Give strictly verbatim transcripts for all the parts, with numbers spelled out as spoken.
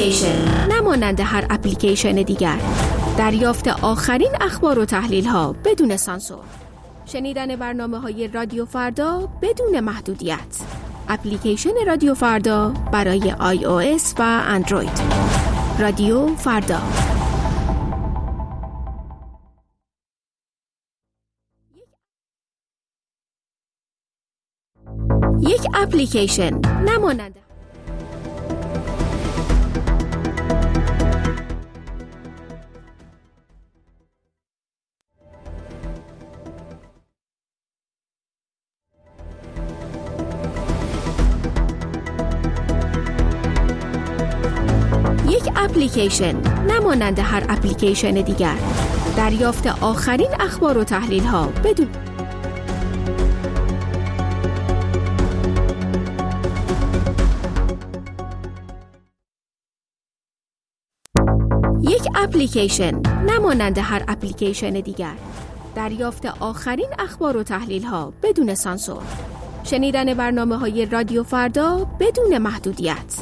اپلیکیشن، نمانند هر اپلیکیشن دیگر. دریافت آخرین اخبار و تحلیل ها بدون سانسور. شنیدن برنامه‌های رادیو فردا بدون محدودیت. اپلیکیشن رادیو فردا برای آی او اس و اندروید. رادیو فردا. یک اپلیکیشن نمانند یک اپلیکیشن نمانند هر اپلیکیشن دیگر. دریافت آخرین اخبار و تحلیل ها بدون یک اپلیکیشن نمانند هر اپلیکیشن دیگر. دریافت آخرین اخبار و تحلیل ها بدون سانسور. شنیدن برنامه‌های رادیو فردا بدون محدودیت.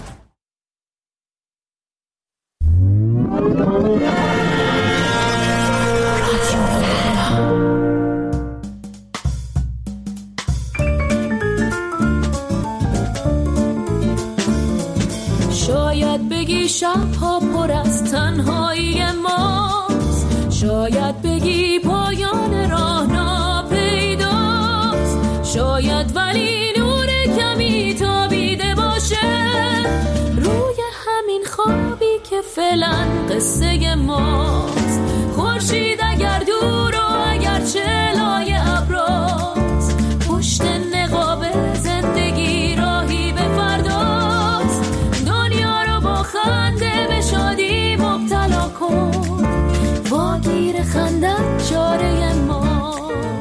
شاید بگی شب‌ها پر از تنهایی ماست، شاید بگی پایان راه ناپیداست، شاید ولی نور کمی تابیده باشه روی همین خوابی که فعلا قصه ماست. خورشید اگر دور و اگر چلای ابراست، پشت نقاب زندگی راهی به فرداست. دنیا رو با خنده به شادی مبتلا کن، واگیر خندت چاره ما.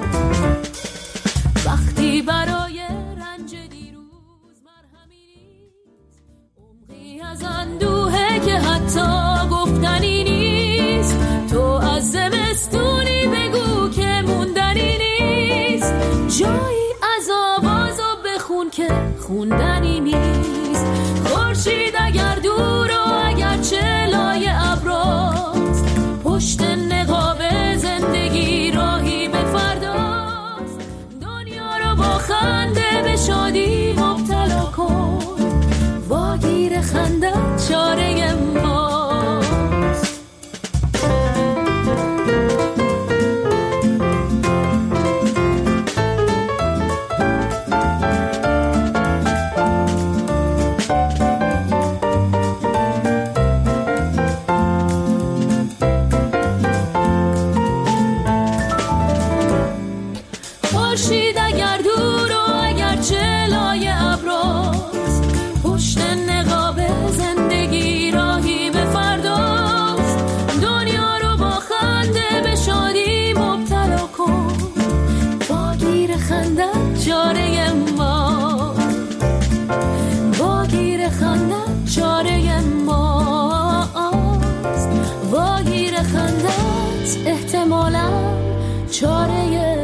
وقتی برای رنج دیروز مرهمی نیست، عمقی از اندوهه که حتی گفتنی نیست. تو از زمستونی بگو که موندنی نیست، جایی از آوازو بخون که خوندنی نیست. خورشید اگر دور و اگر چلای ابراست، پشت نقاب زندگی راهی به فرداست. دنیا رو با خنده به شادی مبتلا کن، واگیر خندت چاره ماست. خورشید اگر دور و اگر چلای ابراست، پشت نقاب زندگی راهی به فرداست. دنیا رو با خنده به شادی مبتلا کن، واگیر خندت چاره ما، واگیر خندت چاره ماست. واگیر خندت احتمالاً چاره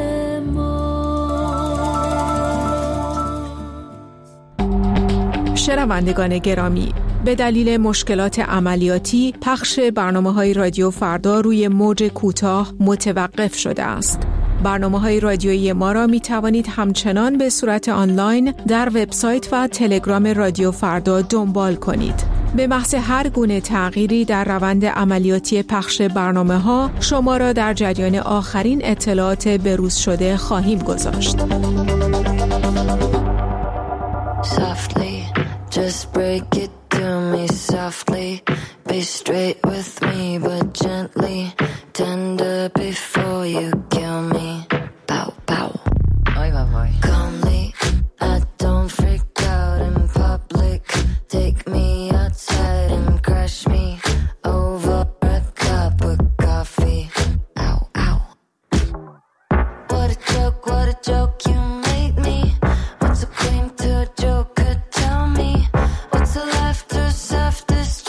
شنوندگان گرامی، به دلیل مشکلات عملیاتی پخش برنامه‌های رادیو فردا روی موج کوتاه متوقف شده است. برنامه‌های رادیویی ما را می توانید همچنان به صورت آنلاین در وبسایت و تلگرام رادیو فردا دنبال کنید. به محض هر گونه تغییری در روند عملیاتی پخش برنامه‌ها شما را در جریان آخرین اطلاعات بروز شده خواهیم گذاشت. Softly, just break it to me softly. Be straight with me, but gently. Tender before you kill me. Pow, pow. Ay, bye, bye. Calmly, I don't freak out in public. Take me outside and crush me over a cup of coffee. Ow, ow. What a joke, what a joke you made me. What's a queen to a joker? Tell me. What's a laughter softest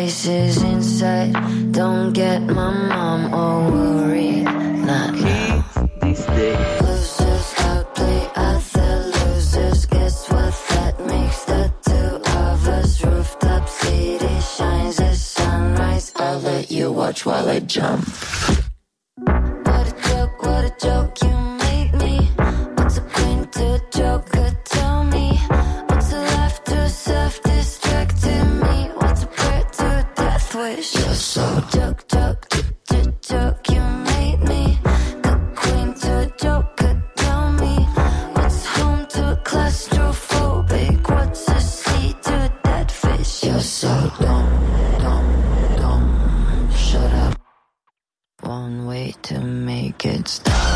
faces inside. Don't get my mom all worried. Not now. Losers outplay other losers. Guess what that makes the two of us? Rooftop city shines as sunrise. I'll let you watch while I jump. What a joke, what a joke you made me. What's a queen to a joker? Tell me. What's a laugh to a self-distracting me? What's a prayer to a death wish? You're so joke, joke, joke, joke you made me. Good queen to a joker. Tell me. What's home to a claustrophobic? What's a sea to a dead fish? You're so dumb, dumb, dumb. Shut up. One way to make it stop.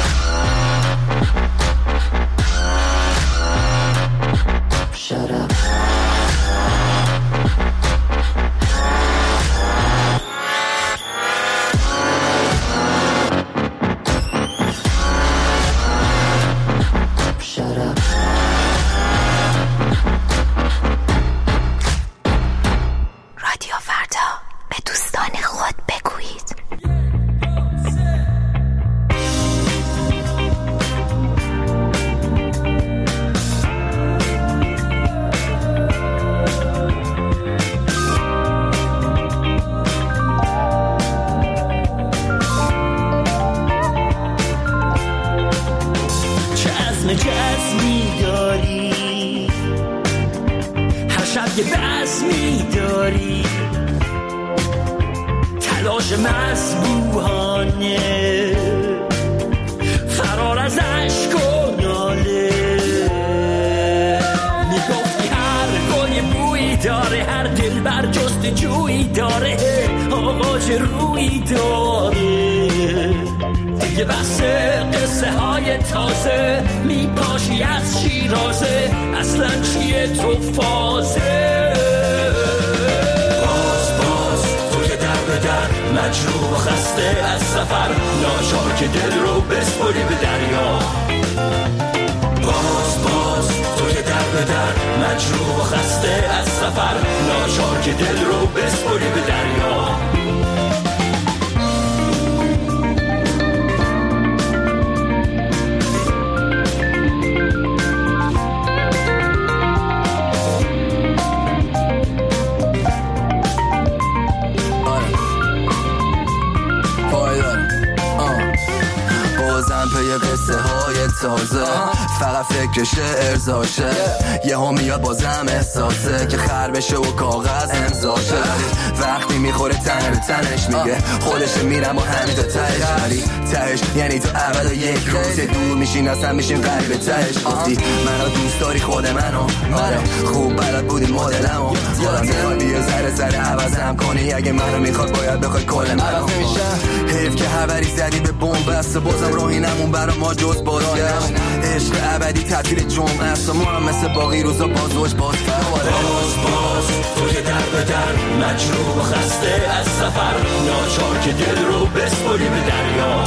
Shut up. Shut up. رادیو فردا به دوستان خود بگویید. جزمی داری هر شب یه بزمی داری تلاش مسبوحانه فرار از عشق و ناله میگفتی هر گل بویی داره هر دل بر جست جویی داره آغاز رویی داره دیگه بس قصه های تازه میپاشی از شیرازه اصلا چیه تو فازه باز باز تو که در به در مجروح و خسته از سفر ناچار که دل رو بسپری به دریا باز باز تو که در به در مجروح و خسته از سفر ناچار که دل رو بسپری به دریا قصه های تازه فقط فکرش ارزاشه یه هم میاد بازم احساسه که خر بشه و کاغذ امضاشه وقتی میخوره تن به تنش میگه خودش میرم و همین تا تهش ولی تهش یعنی تو اول یک روز دور میشین اصلا میشین قریب تهش گفتی منو دوست داری خود منو آره خوب بلد بودی مدلمو یادم میاد بیا ذره ذره عوضم کنی اگه منو میخواد باید بخوای کل منو حیف که حوری زدی به بمب بست بازم راهی نمون برا ما جز بازگشت عشق ابدی تعطیل جمعه است و ما هم مثل باقی روزا بازوش باز باز باز تو که در به در مجروح و خسته از سفر ناچار که دل رو بسپری به دریا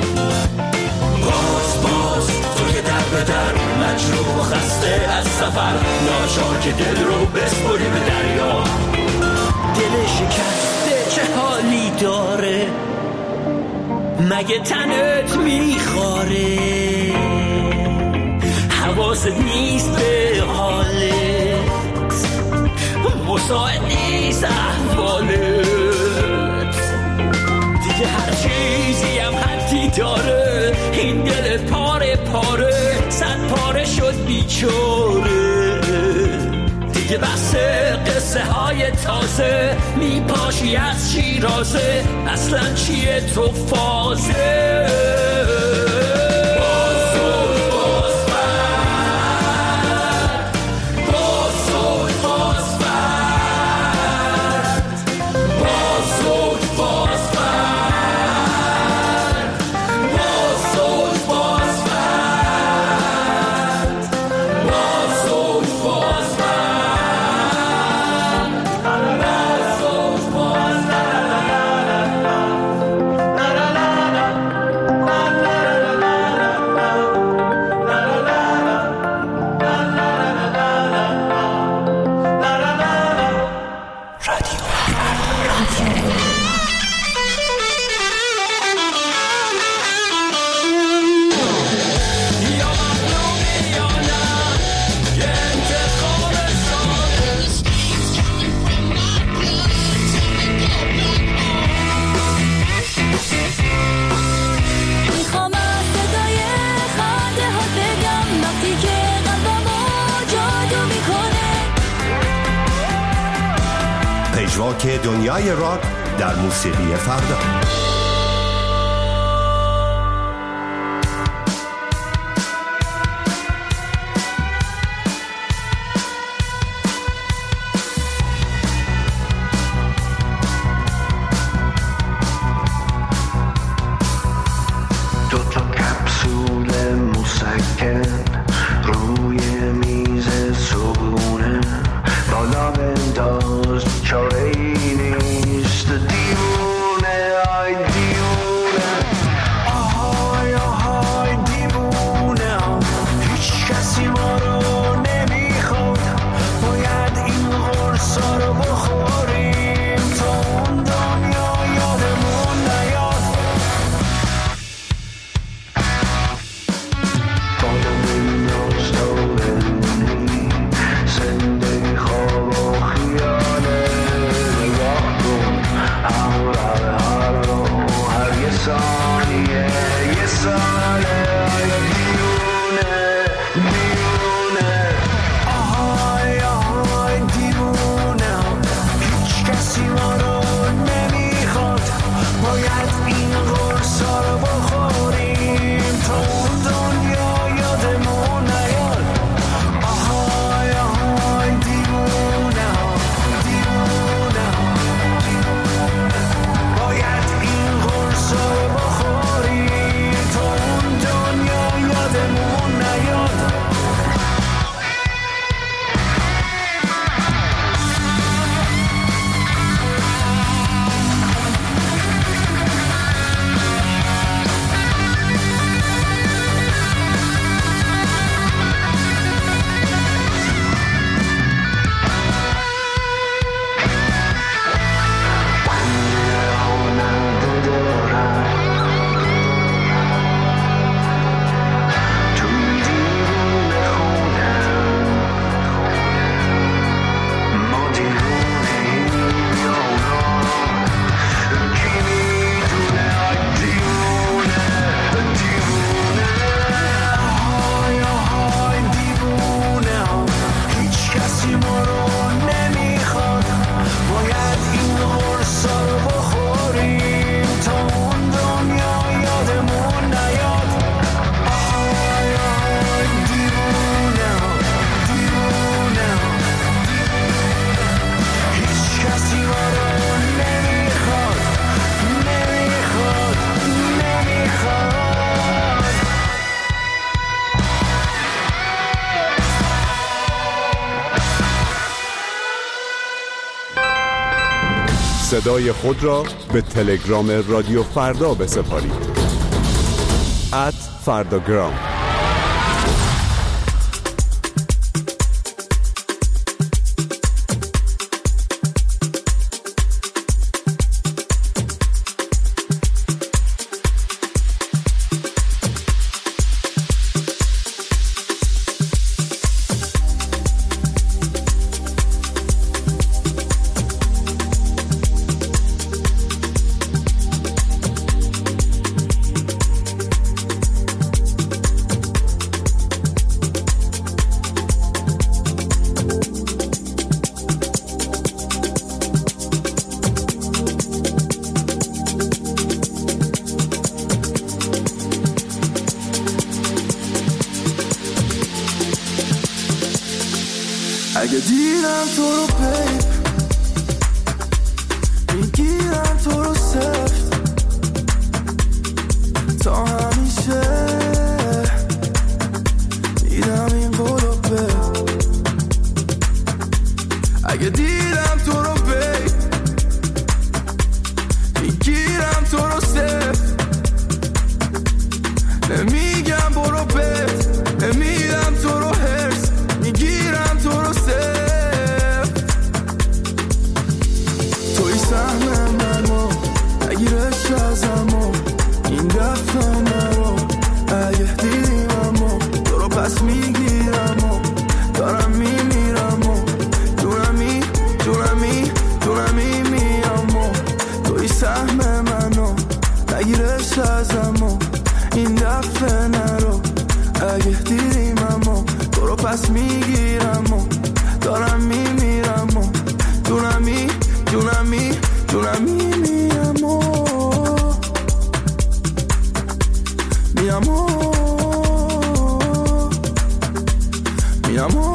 باز باز تو که در به در مجروح و خسته از سفر ناچار که دل رو بسپری به دریا دل شکسته چه حالی داره مگه تنت میخواره حواست نیست به حالت مساعد نیست احوالت دیگه هر چیزی هم حدی داره این دل پاره پاره صد پاره شد بیچاره دیگه بس قصه های تازه میپاشی از شیرازه اصلا چیه تو فازه پژواک دنیای راک در موسیقی فردا. صدای خود را به تلگرام رادیو فردا بسپارید. ات فرداگرام. اگه دیدم تو رو پی میگیرم تو رو سفت تا همیشه دیدم این قولو به اگه دیدم تو رو پی میگیرم تو رو سفت نمیگم برو بت نمیدم تو رو هرس میگیرم تو رو سفت توی سهم منو نگیرش ازمو این دفعه نرو اگه دیدیم امو تو رو پس میگیرم و دارم میمیرم و جونمی جونمی جونمی میام و توی سهم منو نگیرش ازمو این دفعه نرو اگه دیدیم امو تو رو پس میگیرم و دارم میمیرم و جونمی جونمی جونمی جونمی می امور می امور می امور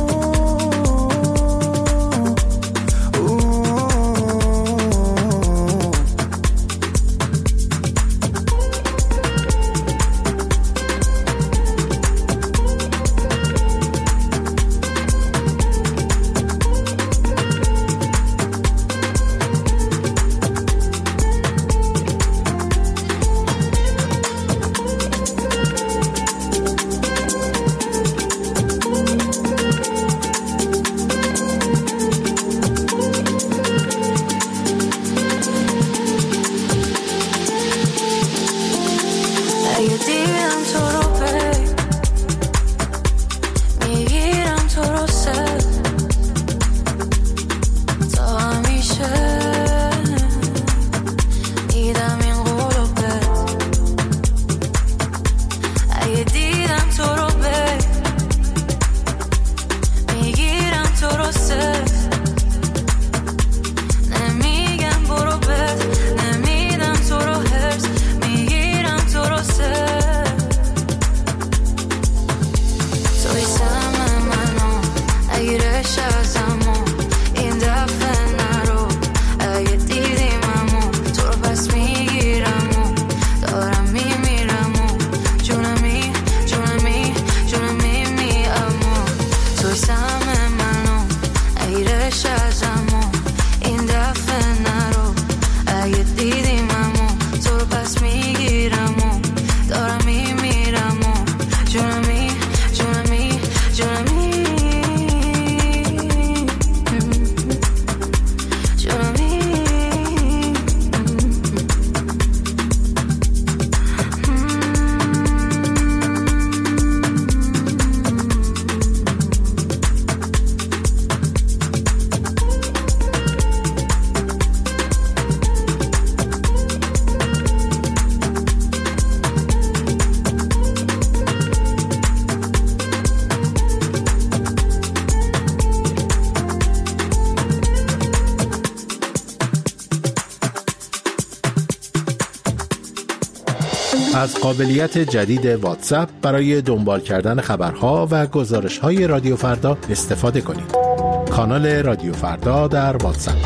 از قابلیت جدید واتساپ برای دنبال کردن خبرها و گزارش‌های رادیو فردا استفاده کنید. کانال رادیو فردا در واتساپ.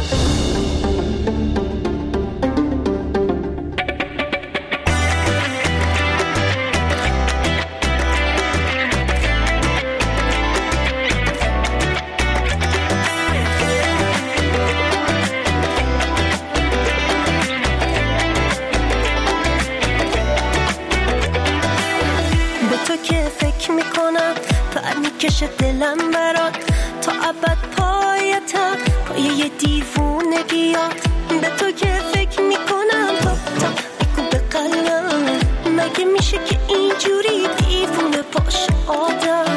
کش دلم برات تا ابد پایتم پایه دیوونگیات به تو که فکر میکنم تا تا بگو به قلبم مگه میشه که اینجوری دیوونه باشه آدم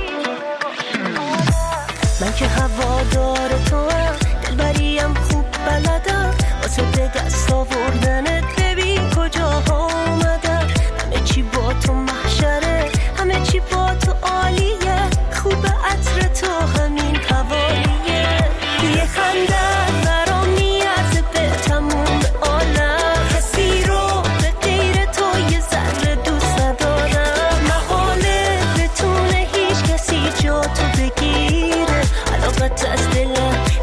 من که هوادار تو هم دلبریم خوب بلدم واسه به دست آوردنت ببین کجاها اومدم همه چی با تو محشره همه چی با تو عالیه خوب عطر تو همین حوالیه یه خنده برام میارزه به تموم عالم کسی رو به غیر تو یه ذره دوست ندارم محاله بتونه هیچ کسی جا تو بگیره علاقت از دلم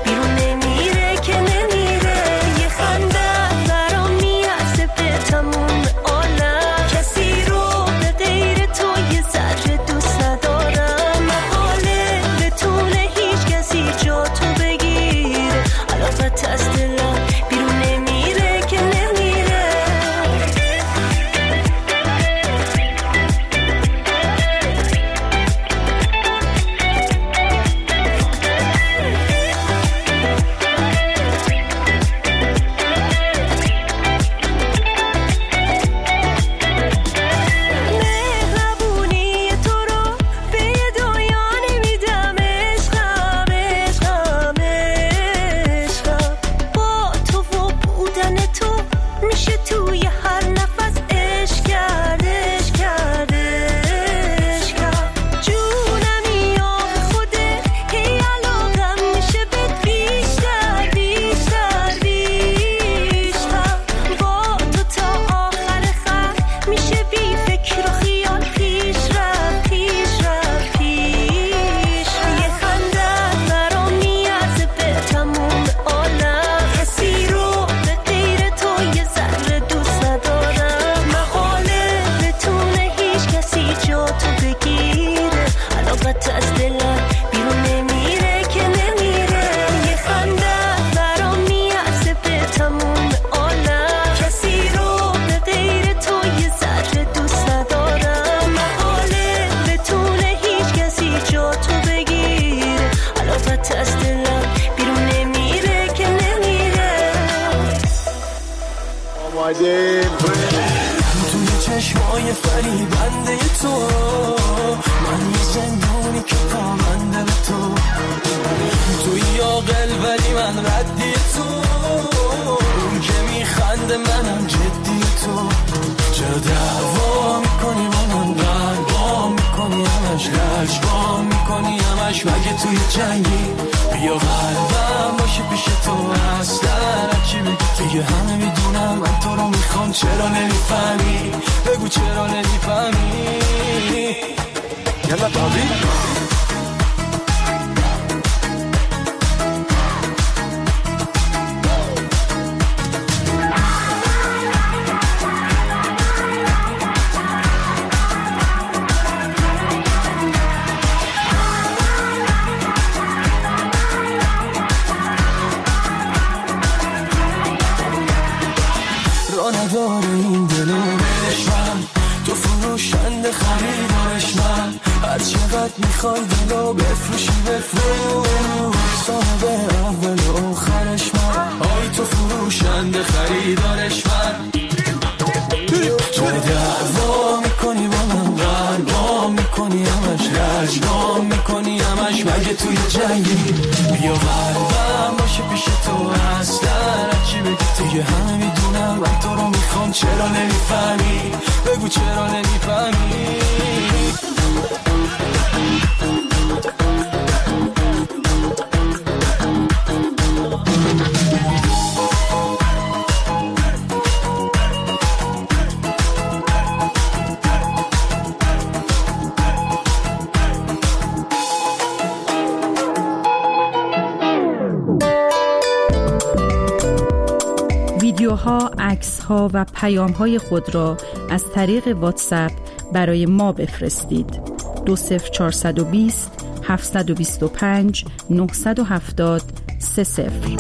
اومدیم. توی چشمای فری بنده تو، من یه زندانی که پامنده به تو. توی عاقل ولی من ردی تو، اون که میخنده منم جدی تو. چرا دعوا میکنی منم قلبا میکنی همش، رجبا میکنی همش، مگه توی جنگی؟ بیا قلبم باشه پیش تو، اصلا چی بگی؟ دیگه همه میدونم من تو رو میخوام، چرا نمیفهمی؟ بگو چرا نمیفهمی؟ یلا تابی نداره این دلو بهش من، تو فروشنده خریدارش من. هر چقدر میخوای دلو بفروشی بفروش، صاحب اول و آخرش من. آی تو فروشنده خریدارش من. تو دعوا میکنی با من، قلبا میکنی همش، رجبا میکنی همش، مگه توی جنگی؟ بیا قلبم باشه پیش تو، اصلا چی بگی؟ دیگه همه میدونم من تو رو میخوام، چرا نمیفهمی؟ بگو چرا نمیفهمی؟ ویدیوها، عکس‌ها و پیام‌های خود را از طریق واتساپ برای ما بفرستید. دو صفر چهارصد و بیست هفتصد و بیست و پنج نهصد و هفتاد سه صفر.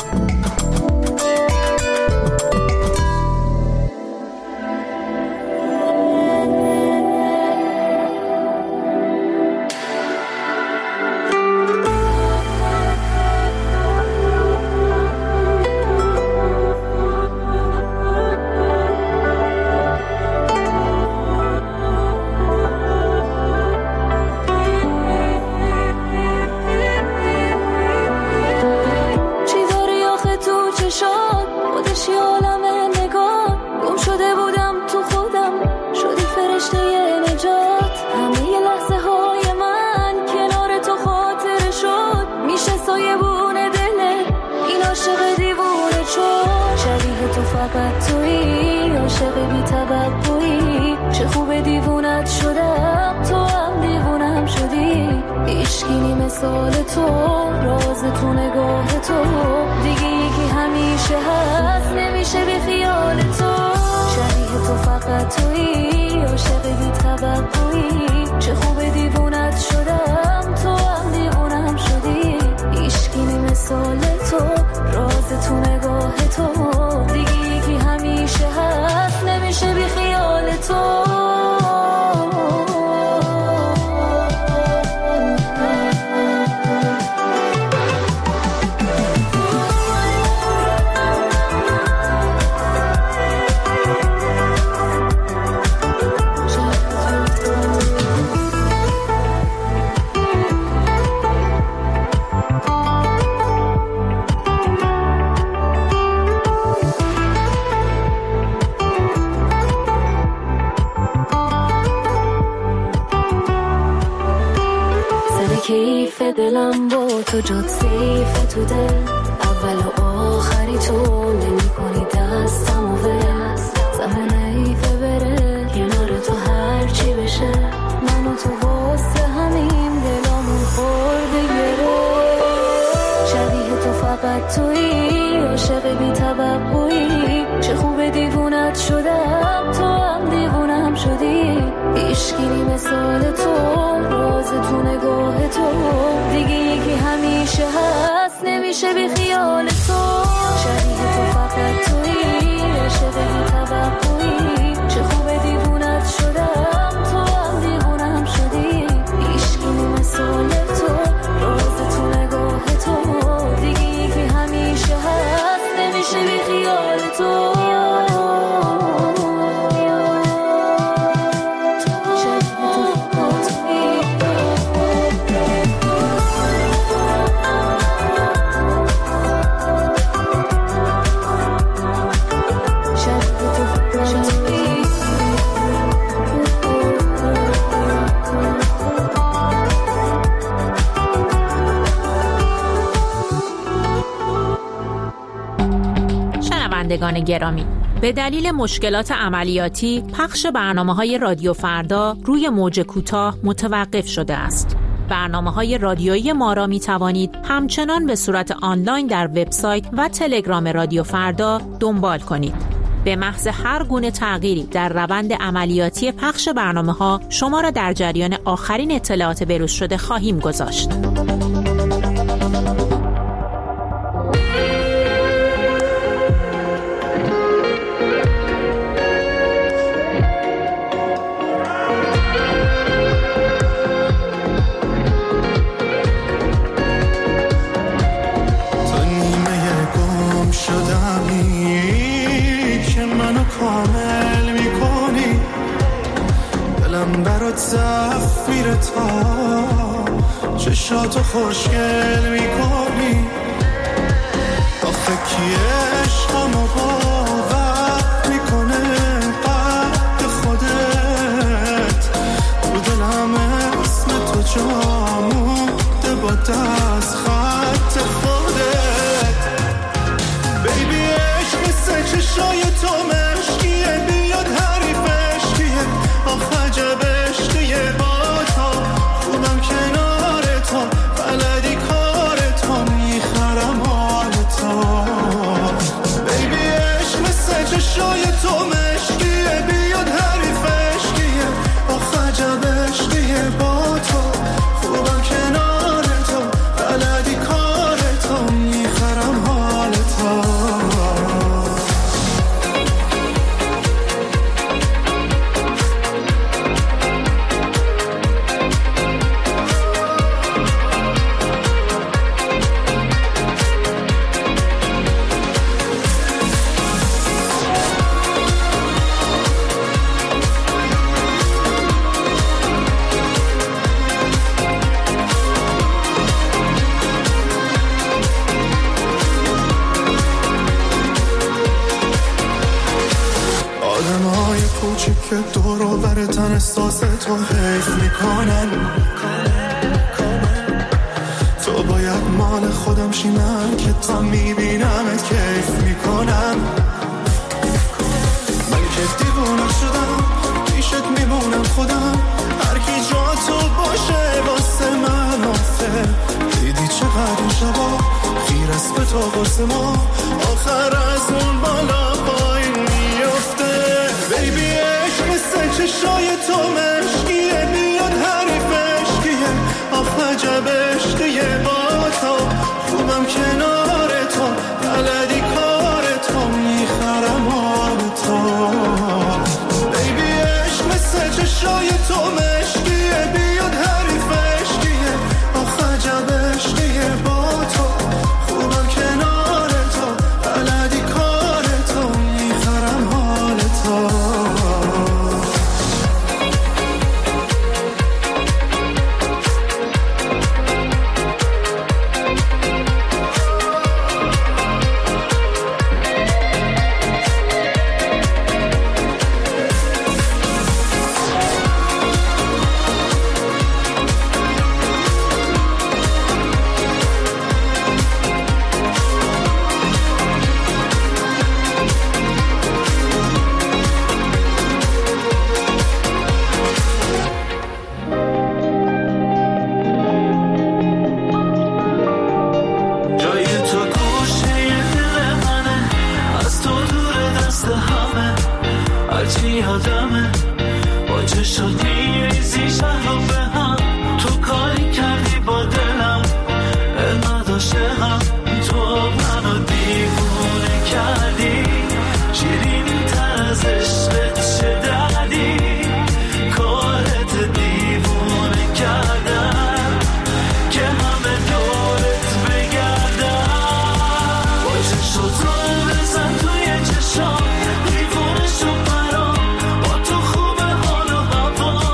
دلم با تو جد سیف تو دل، اول و آخری تو نمی کنی دستم و ول. زمان ایفه بره کنار تو هر چی بشه، من و تو واسه همین دلامون خورده گره. شبیه تو فقط تویی، عاشق بی توقعی، چه خوب دیوونت شدم تو هم دیوونم شدی. عشقی مثال تو، راز تو نگاه تو، دیگه یکی همیشه هست نمیشه بی خیال تو. شبیه تو فقط تویی، عاشق بی توقعی، چه خوب دیوونت شدم تو هم دیوونم شدی. عشقی مثال تو، راز تو نگاه تو، دیگه یکی همیشه هست نمیشه بی خیال تو. شنوندگان گرامی، به دلیل مشکلات عملیاتی پخش برنامه‌های رادیو فردا روی موج کوتاه متوقف شده است. برنامه‌های رادیویی ما را می‌توانید همچنان به صورت آنلاین در وبسایت و تلگرام رادیو فردا دنبال کنید. به محض هر گونه تغییری در روند عملیاتی پخش برنامه‌ها شما را در جریان آخرین اطلاعات بروز شده خواهیم گذاشت. چشاتو خوشگل میکنی، آخه کی عشقمو باور میکنه قد خودت، تو دلم اسم تو جا مونده با دست خط خودت. بیبی عشق مثل چشای تو مشکیه، بیاد حریفش کیه، آخه عجب عشقیه با تو، خودم کنار تو، بلدی کار تو، میخرم حال تو. بیبی عشق مثل چشای تو مشکیه، بیاد حریفش کیه، آخه عجب عشقیه با تو، خوبم کنار تو، بلدی کار تو، میخرم حال تو. که دور و بر تن احساس تو حیف میکنن، تو باید مال خودم شی، من که تا میبینم کیف میکنم. من که دیوونه شدم پیشت میمونم خودم، هر کی جا تو باشه واسه من آفه. دیدی چقدر این شبا خیر است به تو واسه ما، آخر از اون بالا پایین میفته. بیبی عشق مثل چشای تو مشکیه، بیاد حریفش کیه، آخ عجب عشقیه با تو، خوبم کنار تو، بلدی کار تو، میخرم حال تو. بیبی عشق مثل چشای تو مشکیه، بیاد حریفش کیه، آخ عجب عشقیه با تو، خوبم کنار تو، بلدی کار تو، میخرم حال تو. با تو خوبه حال و هوا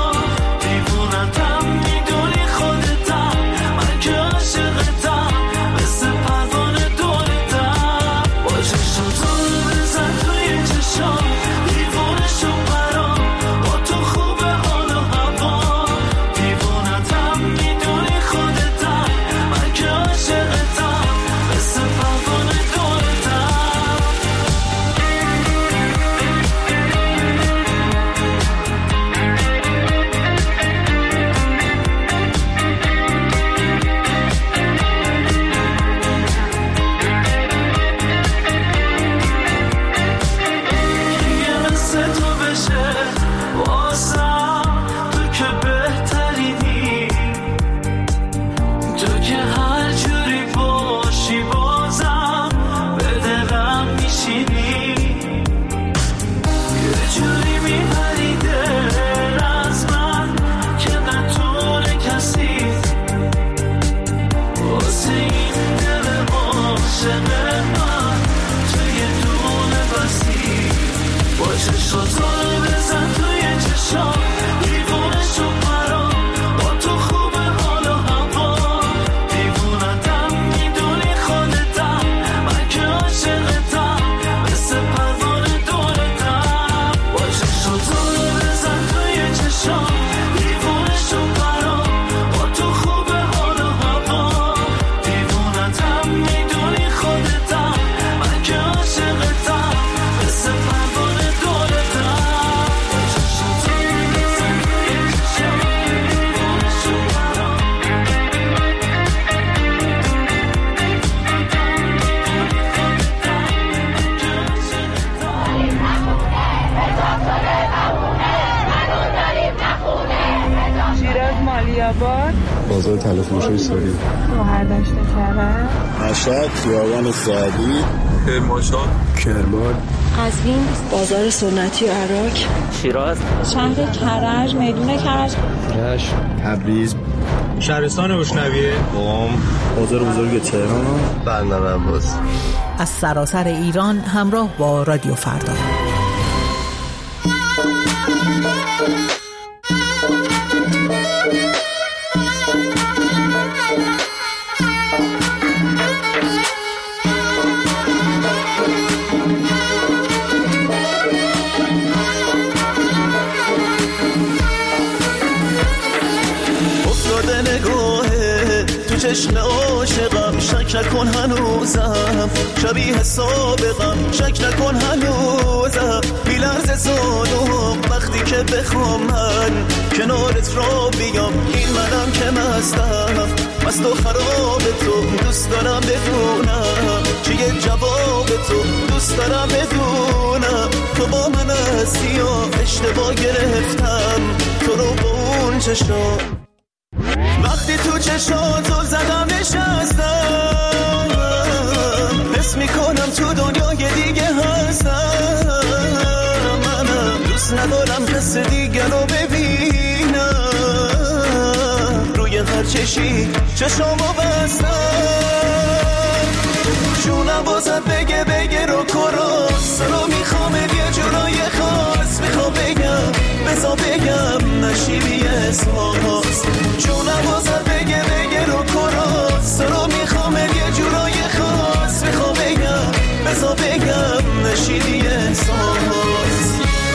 چشاتو بزن توی چشام دیوونه شو برام با تو خوبه حال و هوا دیوونتم میدونی خودتم من که عاشقتم مثل پروانه دولتم با چشاتو بزن توی چشام دیوونه شو برام با تو خوبه حال و هوا دیوونتم میدونی خودتم من که عاشقتم مثل پروانه دولتم شیراز مالیاباد بازار تلفروشی ساری شهردشت کرد مشهد خیابان سعدی کرمانشاه کرمان قزوین بازار سنتی عراق شیراز شهر کرج میدون کرج رشت تبریز شهرستان روشنویه قم بازار بزرگ تهران بندر عباس از سراسر ایران همراه با رادیو فردا. چشم عاشقم شک نکن هنوزم شبیه سابقم شک نکن هنوزم بیلرز زانوم وقتی که بخوام من کنارت را بیام این منم که مستم مست و خراب تو دوست دارم بدونم چیه جواب تو دوست دارم بدونم تو با من هستی یا اشتباه گرفتم تو رو با اون چشم وقتی تو چشاتو زدم نشستم حس میکنم تو دنیای دیگه هستم منم دوست ندارم کس دیگه رو ببینم روی هر چشی چشامو بستم جونم بازت بگه بگه رو کراس رو میخوام یه جورای خاص میخوام بگم بزا بگم نشیبی احساس جونم بازت بگه بگه رو کراس رو میخوام یه جورای خاص میخوام بگم بزا بگم نشیبی احساس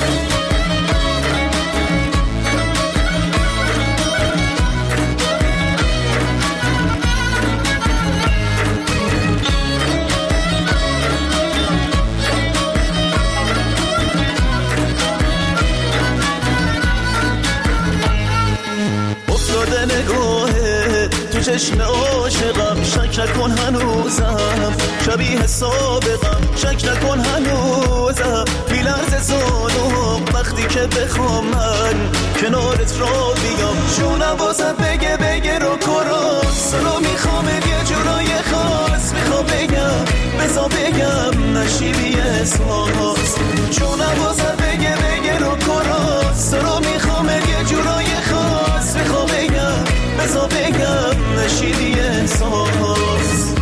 نگاهه تو چشم عاشقم شک نکن هنوزم شبیه سابقم شک نکن هنوزم بیلرز زانوم وقتی که بخوام من کنارت را بیام جونم بازت بگه بگه رو کراس رو میخوام یه جورای خاص میخوام بگم بزا بگم نشیبی احساس جونم بازت بگه بگه رو کراس رو میخوام یه جورای خاص میخوام بگم بزا بگم نشیدی احساس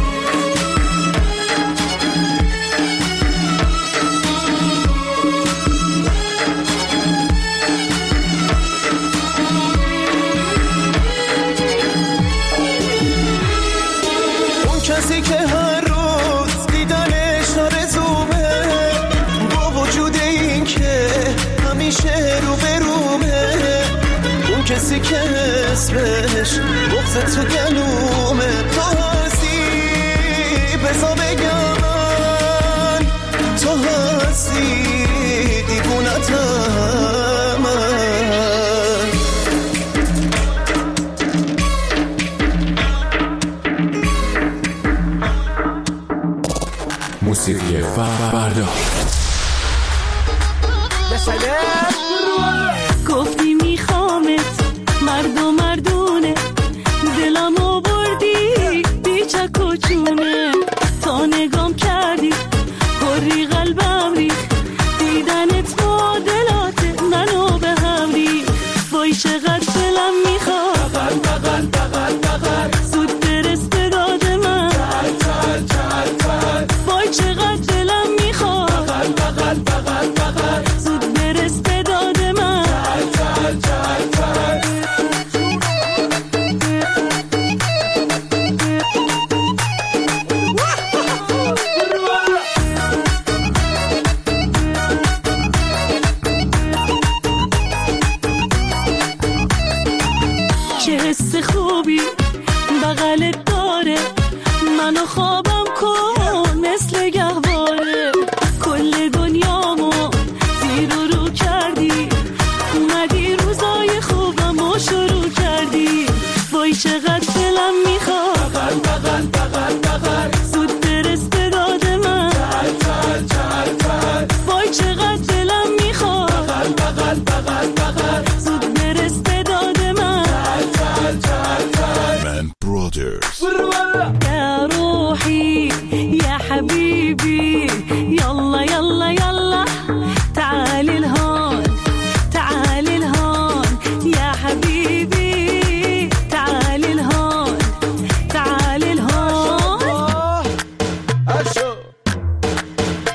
اون کسی که هر روز دیدنش آرزومه با وجود این که همیشه رو برومه اون کسی که اسمش بغض تو گلومه تو هستی بزا بگم من تو هستی دیوونتم من موسیقی فردا گفتی میخوامت مرد و مردونه دلمو بردی بیچک و چونه تا نگام کردی کری قلبم ریخ دیدنت معادلات منو به هم ریخ وای چقدر دلم میخواد بغل بغل بغل بغل زود برس به داد من چل چل چل چل وای چقدر دلم میخواد بغل بغل بغل بغل زود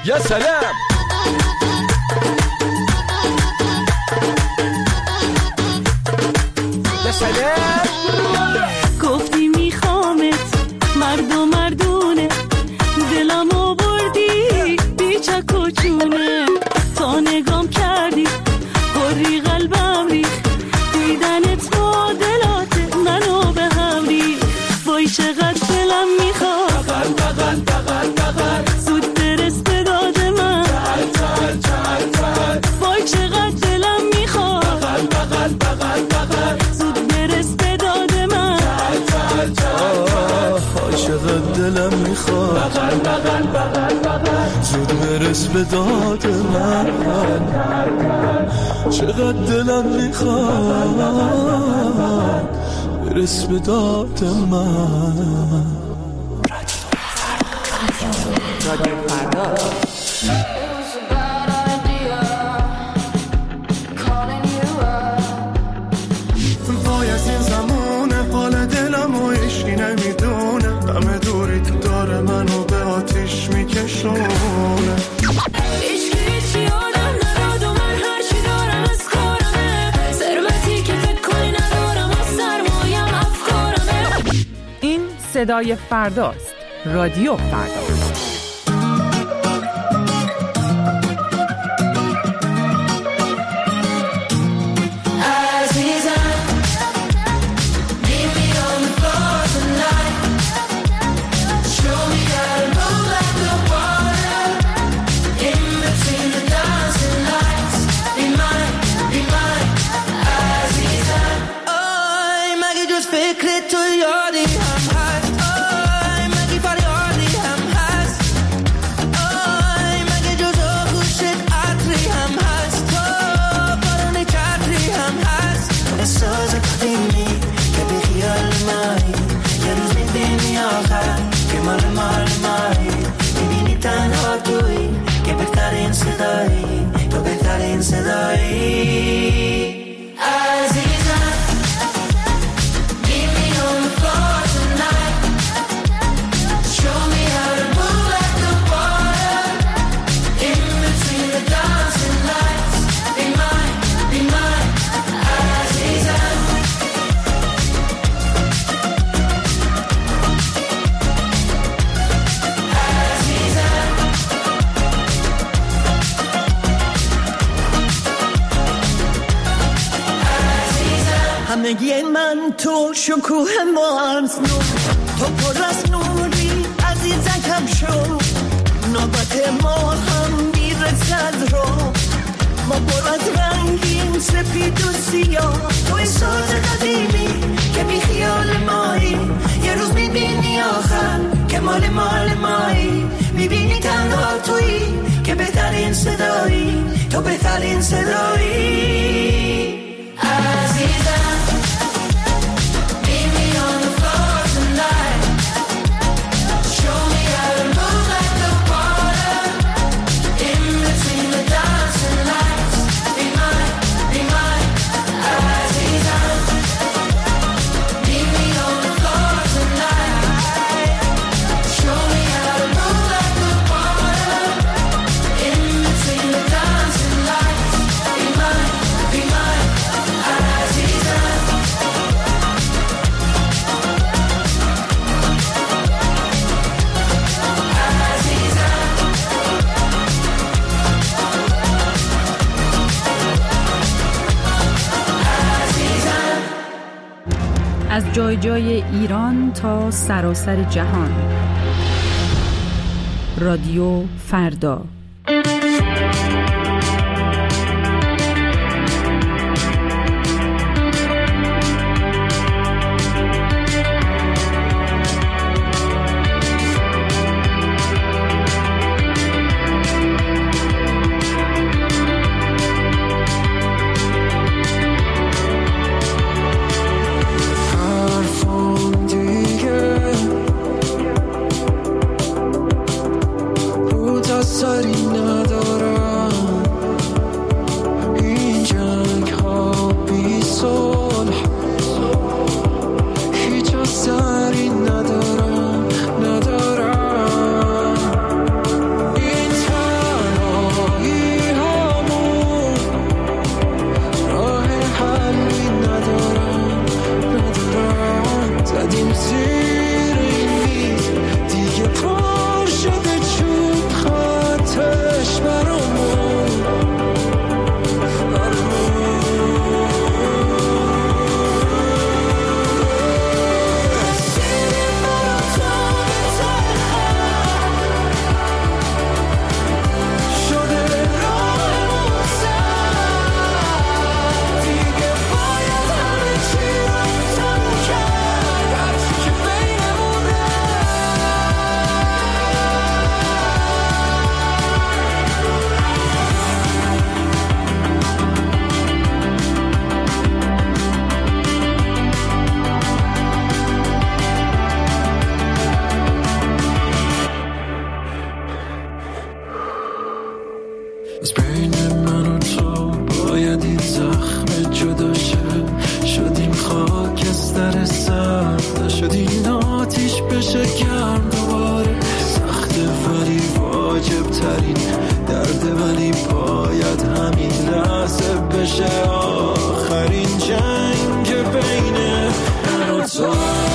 یا سلام. یا سلام. گفتی میخوامت مرد و مردونه، دلمو بردی بیچک و چونه، تا نگام کردی بری قلبم ریخ، دیدنت معادلات منو به هم ریخ. وای چقدر دلم میخواد بغل بغل بغل بغل زود برس به داد من، چل چل چل چل. وای چقدر دلم میخواد بغل بغل بغل بغل زود برس به داد من، چل چل چل. وای چقدر دلم میخواد بغل بغل بغل بغل زود برس به داد من، چقدر دلم میخواد برس به داد من. رادیو فردا. وای از این زمونه حال دلم و ایشی نمیدونه، همه دوری تو داره منو به آتیش میکشونه. صدای فرداست. رادیو فردا. همگی من تو شکوه مارز نو، تو پر از نوری عزیزم کم شو، نوبت ما هم میرسد رو، ما پر از رنگیم سپید و سیاه، توی ساز قدیمی که بی خیال مایی، یه روز میبینی آخر که مال مال مایی، میبینی تنها تویی که بهترین صدایی، تو بهترین صدایی. عزیزم از جای جای ایران تا سراسر جهان. رادیو فردا. Sorry از بین من و تو باید این زخم جدا شه. شدیم خاکستر سرد، نشدیم آتیش بشه گرم دوباره. سخته ولی واجب ترین درده، ولی باید همین لحظه بشه آخرین جنگ بین من و تو.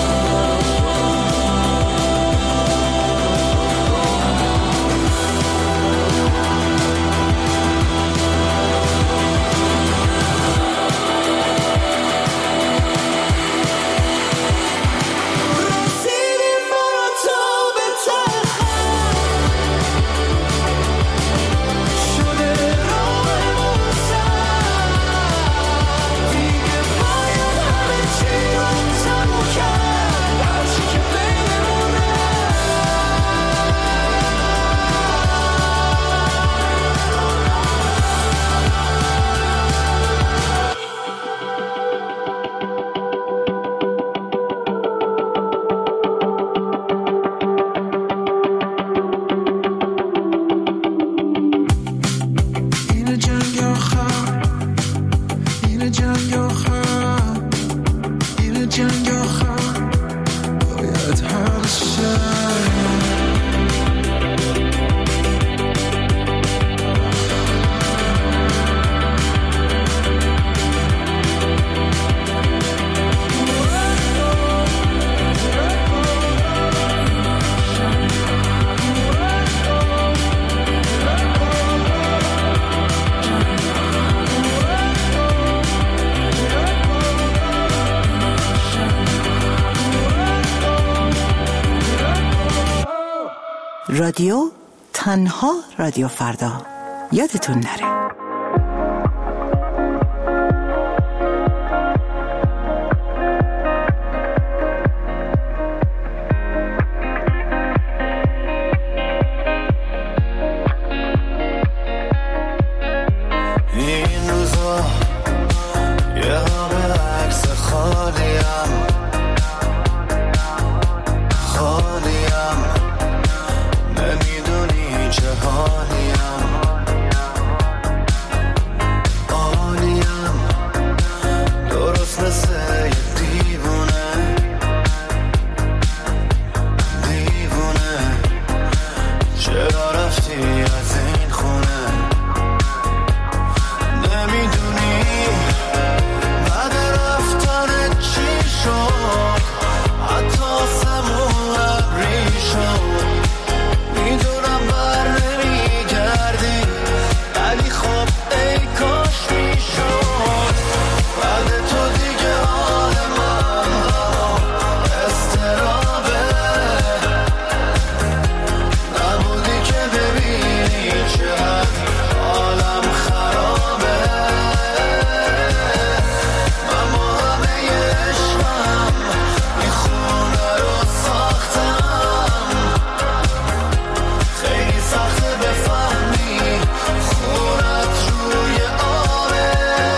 رادیو تنها رادیو فردا، یادتون نره. این روزا یه همه عکس خالیم خالیم، نمیدونی چه حالیم عالیم، درست مثل یه دیوونه دیوونه. چرا رفتی از این خونه؟ نمیدونی بعد رفتن چی شد، حتی آسمون ابری شد. میدونم بر نمیگردی، ولی خب ای کاش میشد. بعد تو دیگه حال من استرابه، نبودی که ببینی چقدر حالم خرابه. من با همه عشقم این خونه رو ساختم، خیلی سخته بفهمی خونت روی آبه.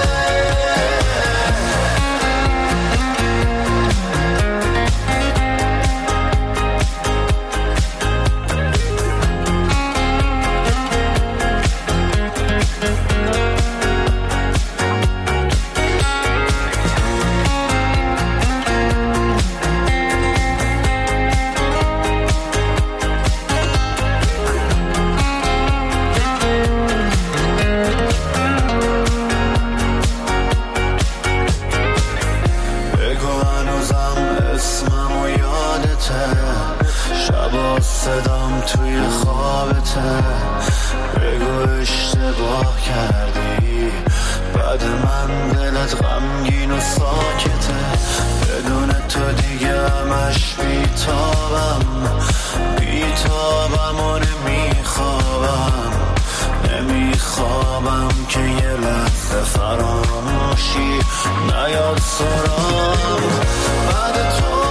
بگو هنوزم اسمم و یادته، شبا صدام توی خوابته. بگو اشتباه کردی، بعد من دلت غمگین و ساکته. بدون تو دیگه همش بیتابم بیتابم و نمیخوابم نمیخوابم که یه لحظه فراموشی نیاد سرام. بعد تو